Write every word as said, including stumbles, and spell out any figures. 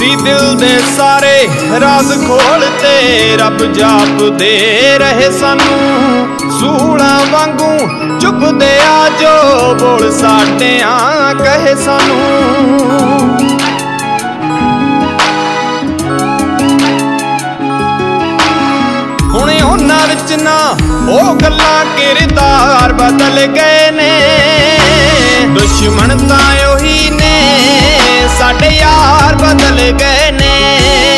ਸੀ ਦਿਲ ਦੇ ਸਾਰੇ ਰਾਜ਼ ਖੋਲ੍ਹਤੇ ਰੱਬ ਜਾਪਦੇ ਰਹੇ ਸਾਨੂੰ ਸੂਲਾਂ ਵਾਂਗੂ ਚੁੱਪਦੇ ਆ ਜੋ ਬੋਲ ਸਾਡਿਆਂ ਕਹੇ ਸਾਨੂੰ। ਹੁਣ ਉਹਨਾਂ ਵਿੱਚ ਨਾ ਉਹ ਗੱਲਾਂ ਕਿਰਦਾਰ ਬਦਲ ਗਏ ਨੇ ਦੁਸ਼ਮਣ ਤਾਂ ਉਹੀ ਨੇ ਸਾਡੇ ਯਾਰ ਬਦਲ ਗਏ ਨੇ।